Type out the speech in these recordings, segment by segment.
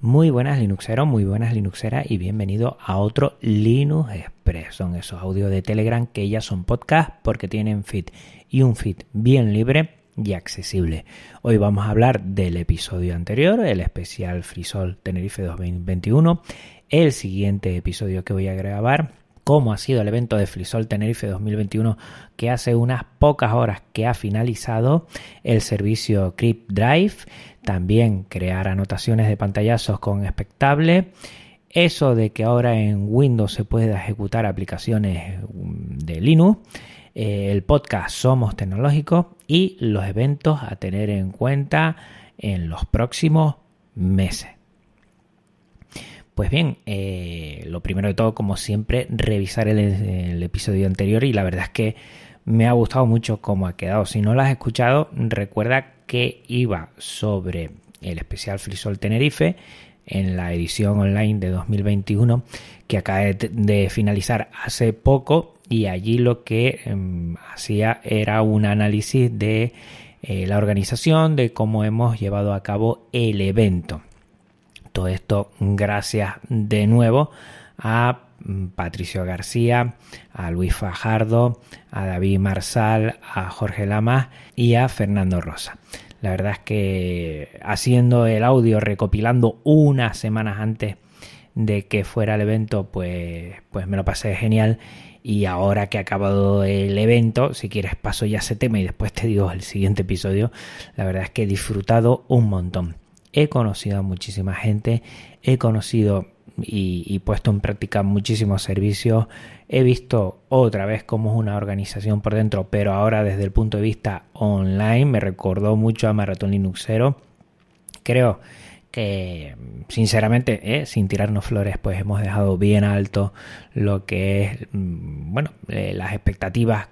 Muy buenas Linuxeros, muy buenas Linuxeras y bienvenido a otro Linux Express. Son esos audios de Telegram que ya son podcast porque tienen feed y un feed bien libre y accesible. Hoy vamos a hablar del episodio anterior, el especial FreeSol Tenerife 2021. El siguiente episodio que voy a grabar, cómo ha sido el evento de FreeSol Tenerife 2021, que hace unas pocas horas que ha finalizado, el servicio Crypt Drive, también crear anotaciones de pantallazos con Expectable, eso de que ahora en Windows se pueda ejecutar aplicaciones de Linux, el podcast Somos Tecnológicos y los eventos a tener en cuenta en los próximos meses. Pues bien, lo primero de todo, como siempre, revisar el episodio anterior y la verdad es que me ha gustado mucho cómo ha quedado. Si no lo has escuchado, recuerda que iba sobre el especial FreeSol Tenerife en la edición online de 2021 que acaba de finalizar hace poco, y allí lo que hacía era un análisis de la organización, de cómo hemos llevado a cabo el evento. Todo esto gracias de nuevo a Patricio García, a Luis Fajardo, a David Marsal, a Jorge Lamas y a Fernando Rosa. La verdad es que haciendo el audio, recopilando unas semanas antes de que fuera el evento, pues me lo pasé genial. Y ahora que ha acabado el evento, si quieres paso ya ese tema y después te digo el siguiente episodio. La verdad es que he disfrutado un montón. He conocido a muchísima gente, he conocido y puesto en práctica muchísimos servicios. He visto otra vez cómo es una organización por dentro, pero ahora desde el punto de vista online. Me recordó mucho a Maratón Linuxero. Creo que sinceramente, sin tirarnos flores, pues hemos dejado bien alto lo que es las expectativas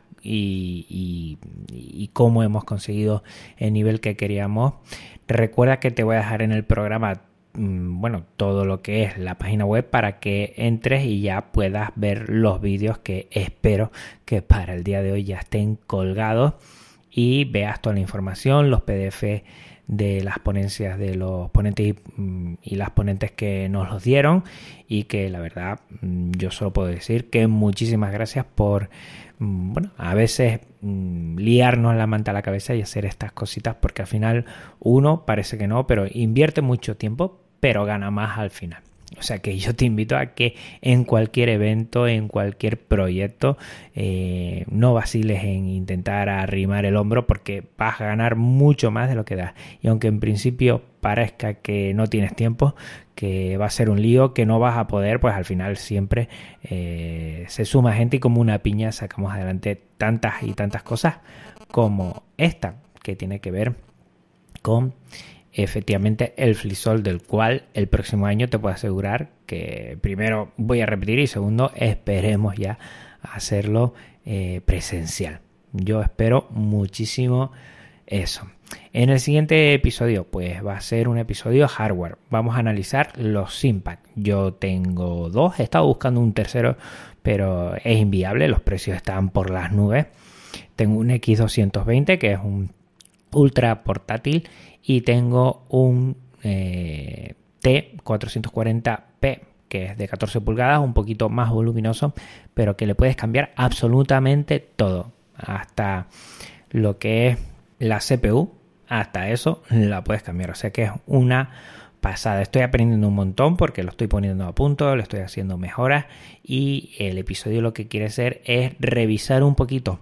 y cómo hemos conseguido el nivel que queríamos. Recuerda que te voy a dejar en el programa todo lo que es la página web para que entres y ya puedas ver los vídeos que espero que para el día de hoy ya estén colgados y veas toda la información, los PDF de las ponencias de los ponentes y las ponentes que nos los dieron, y que la verdad yo solo puedo decir que muchísimas gracias por a veces liarnos la manta a la cabeza y hacer estas cositas, porque al final uno parece que no, pero invierte mucho tiempo pero gana más al final. O sea que yo te invito a que en cualquier evento, en cualquier proyecto, no vaciles en intentar arrimar el hombro, porque vas a ganar mucho más de lo que das. Y aunque en principio parezca que no tienes tiempo, que va a ser un lío, que no vas a poder, pues al final siempre se suma gente y como una piña sacamos adelante tantas y tantas cosas como esta, que tiene que ver con efectivamente el FreeSol, del cual el próximo año te puedo asegurar que primero voy a repetir y segundo esperemos ya hacerlo presencial. Yo espero muchísimo eso. En el siguiente episodio pues va a ser un episodio hardware. Vamos a analizar los ThinkPad. Yo tengo dos, he estado buscando un tercero pero es inviable, los precios están por las nubes. Tengo un X220 que es un ultra portátil y tengo un T440p que es de 14 pulgadas, un poquito más voluminoso, pero que le puedes cambiar absolutamente todo, hasta lo que es la CPU, hasta eso la puedes cambiar, o sea que es una pasada. Estoy aprendiendo un montón porque lo estoy poniendo a punto, le estoy haciendo mejoras, y el episodio lo que quiere ser es revisar un poquito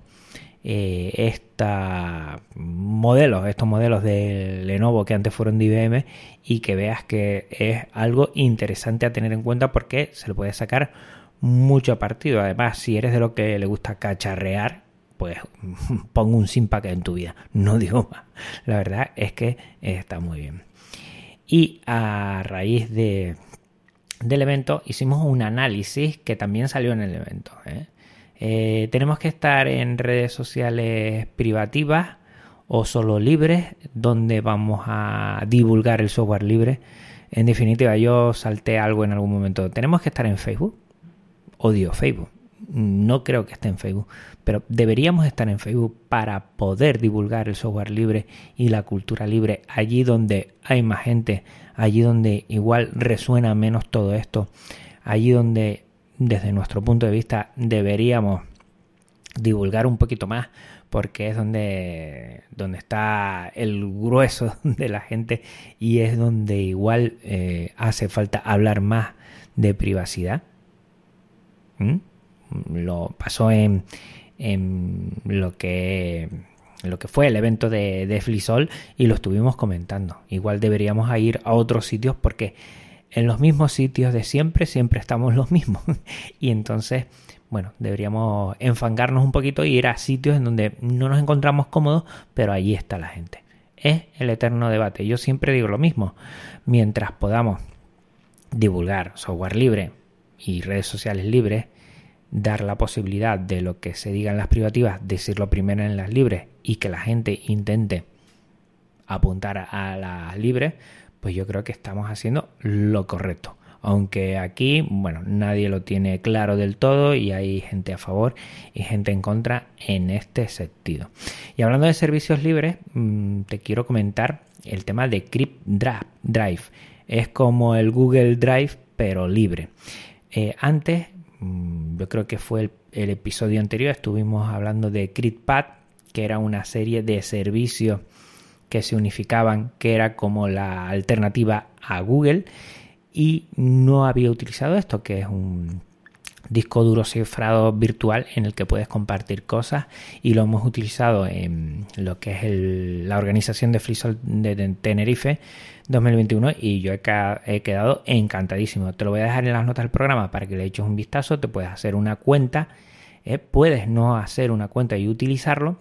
estos modelos de Lenovo que antes fueron de IBM, y que veas que es algo interesante a tener en cuenta porque se le puede sacar mucho partido. Además, si eres de lo que le gusta cacharrear, pues pon un ThinkPad en tu vida, no digo más. La verdad es que está muy bien. Y a raíz del evento hicimos un análisis que también salió en el evento, tenemos que estar en redes sociales privativas o solo libres, donde vamos a divulgar el software libre. En definitiva, yo salté algo en algún momento. ¿Tenemos que estar en Facebook? Odio Facebook. no creo que esté en Facebook, pero deberíamos estar en Facebook para poder divulgar el software libre y la cultura libre allí donde hay más gente, allí donde igual resuena menos todo esto, allí donde desde nuestro punto de vista deberíamos divulgar un poquito más, porque es donde está el grueso de la gente y es donde igual hace falta hablar más de privacidad. Lo pasó en lo que fue el evento de FliSol y lo estuvimos comentando. Igual deberíamos ir a otros sitios porque en los mismos sitios de siempre estamos los mismos y entonces bueno, deberíamos enfangarnos un poquito y ir a sitios en donde no nos encontramos cómodos, pero allí está la gente. Es el eterno debate. Yo siempre digo lo mismo. Mientras podamos divulgar software libre y redes sociales libres, dar la posibilidad de lo que se diga en las privativas, decirlo primero en las libres y que la gente intente apuntar a las libres, pues yo creo que estamos haciendo lo correcto. Aunque aquí, bueno, nadie lo tiene claro del todo y hay gente a favor y gente en contra en este sentido. Y hablando de servicios libres, te quiero comentar el tema de Crypt Drive. Es como el Google Drive, pero libre. Antes, yo creo que fue el episodio anterior, estuvimos hablando de CryptPad, que era una serie de servicios que se unificaban, que era como la alternativa a Google. Y no había utilizado esto, que es un disco duro cifrado virtual en el que puedes compartir cosas, y lo hemos utilizado en lo que es la organización de FliSol de Tenerife 2021 y yo he quedado encantadísimo. Te lo voy a dejar en las notas del programa para que le eches un vistazo. Te puedes hacer una cuenta, puedes no hacer una cuenta y utilizarlo.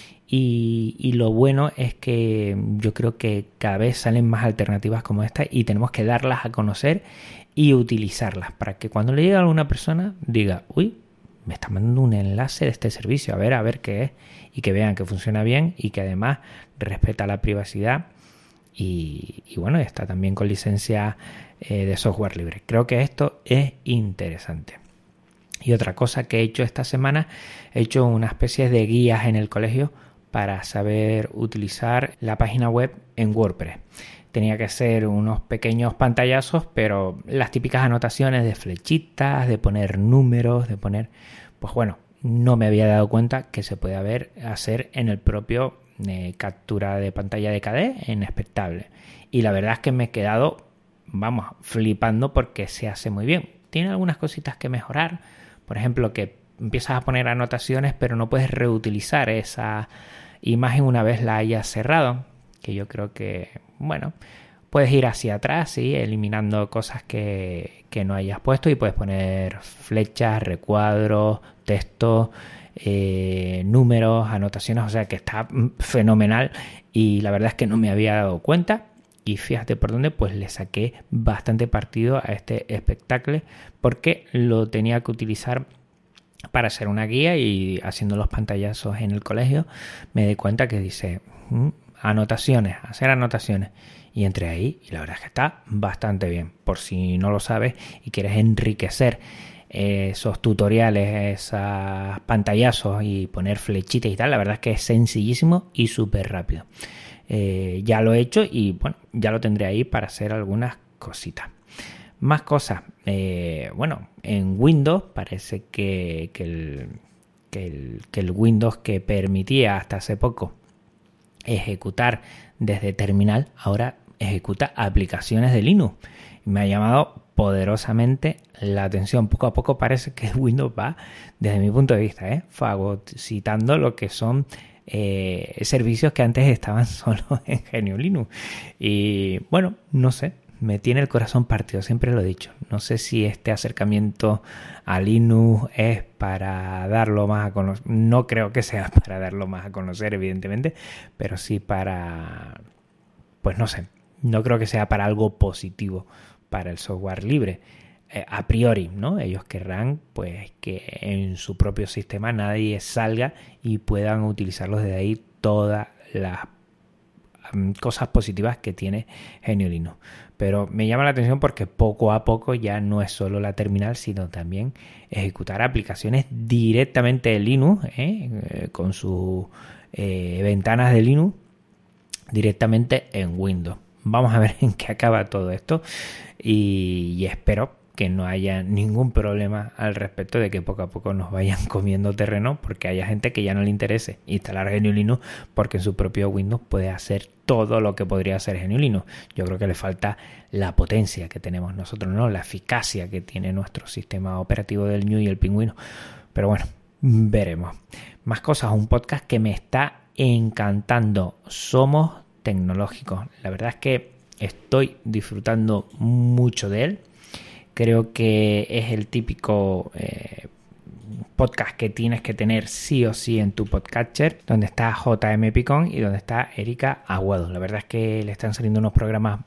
Y lo bueno es que yo creo que cada vez salen más alternativas como esta y tenemos que darlas a conocer y utilizarlas para que cuando le llegue a alguna persona diga, uy, me está mandando un enlace de este servicio, a ver qué es, y que vean que funciona bien y que además respeta la privacidad y bueno, está también con licencia de software libre. Creo que esto es interesante. Y otra cosa que he hecho esta semana, he hecho una especie de guías en el colegio para saber utilizar la página web en WordPress. Tenía que hacer unos pequeños pantallazos, pero las típicas anotaciones de flechitas, de poner números, de poner... Pues bueno, no me había dado cuenta que se puede hacer en el propio captura de pantalla de KDE en Expectable. Y la verdad es que me he quedado, flipando porque se hace muy bien. Tiene algunas cositas que mejorar. Por ejemplo, que empiezas a poner anotaciones, pero no puedes reutilizar esa imagen una vez la hayas cerrado, que yo creo que, bueno, puedes ir hacia atrás, ¿sí? Eliminando cosas que no hayas puesto y puedes poner flechas, recuadros, texto, números, anotaciones, o sea que está fenomenal y la verdad es que no me había dado cuenta. Y fíjate por dónde, pues le saqué bastante partido a este espectáculo porque lo tenía que utilizar para hacer una guía y haciendo los pantallazos en el colegio me di cuenta que dice hacer anotaciones y entré ahí y la verdad es que está bastante bien. Por si no lo sabes y quieres enriquecer esos tutoriales, esos pantallazos y poner flechitas y tal, la verdad es que es sencillísimo y súper rápido. Ya lo he hecho y bueno, ya lo tendré ahí para hacer algunas cositas. Más cosas. Bueno, en Windows parece que el Windows que permitía hasta hace poco ejecutar desde terminal, ahora ejecuta aplicaciones de Linux. Me ha llamado poderosamente la atención. Poco a poco parece que Windows va, desde mi punto de vista, fagocitando lo que son servicios que antes estaban solo en GNU Linux. Y bueno, no sé, me tiene el corazón partido, siempre lo he dicho. No sé si este acercamiento a Linux es para darlo más a conocer. No creo que sea para darlo más a conocer, evidentemente, pero sí para, pues no sé, no creo que sea para algo positivo para el software libre. A priori, ¿no? Ellos querrán pues que en su propio sistema nadie salga y puedan utilizarlos desde ahí todas las cosas positivas que tiene GNU Linux. Pero me llama la atención porque poco a poco ya no es solo la terminal, sino también ejecutar aplicaciones directamente de Linux, con sus ventanas de Linux directamente en Windows. Vamos a ver en qué acaba todo esto y espero que no haya ningún problema al respecto de que poco a poco nos vayan comiendo terreno, porque haya gente que ya no le interese instalar GNU Linux porque en su propio Windows puede hacer todo lo que podría hacer GNU Linux. Yo creo que le falta la potencia que tenemos nosotros, ¿no? La eficacia que tiene nuestro sistema operativo del GNU y el Pingüino. Pero bueno, veremos. Más cosas, un podcast que me está encantando. Somos Tecnológicos. La verdad es que estoy disfrutando mucho de él. Creo que es el típico podcast que tienes que tener sí o sí en tu podcatcher, donde está JM Picón y donde está Erika Aguado. La verdad es que le están saliendo unos programas,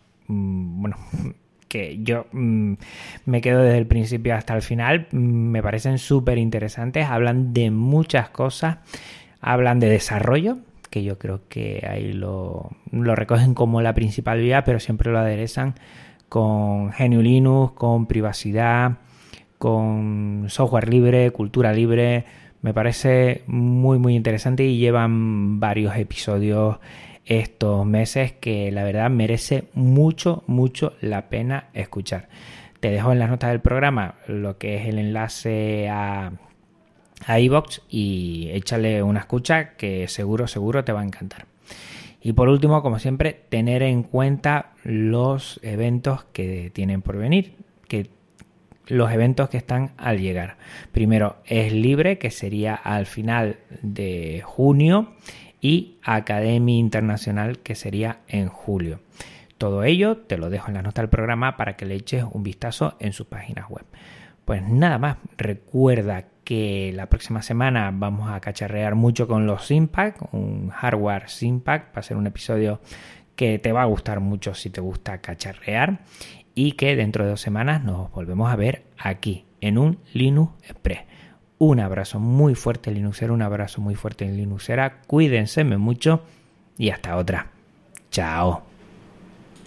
que yo me quedo desde el principio hasta el final. Me parecen súper interesantes. Hablan de muchas cosas. Hablan de desarrollo, que yo creo que ahí lo recogen como la principal vía, pero siempre lo aderezan con GNU Linux, con privacidad, con software libre, cultura libre. Me parece muy muy interesante y llevan varios episodios estos meses que la verdad merece mucho la pena escuchar. Te dejo en las notas del programa lo que es el enlace a iVoox y échale una escucha que seguro te va a encantar. Y por último, como siempre, tener en cuenta los eventos que tienen por venir, los eventos que están al llegar. Primero, Es Libre, que sería al final de junio, y Academia Internacional, que sería en julio. Todo ello te lo dejo en la nota del programa para que le eches un vistazo en sus páginas web. Pues nada más, recuerda que la próxima semana vamos a cacharrear mucho con los SynPack, un hardware SynPack. Va a ser un episodio que te va a gustar mucho si te gusta cacharrear, y que dentro de 2 semanas nos volvemos a ver aquí en un Linux Express. Un abrazo muy fuerte Linuxero, un abrazo muy fuerte Linuxera. Cuídense mucho y hasta otra. Chao.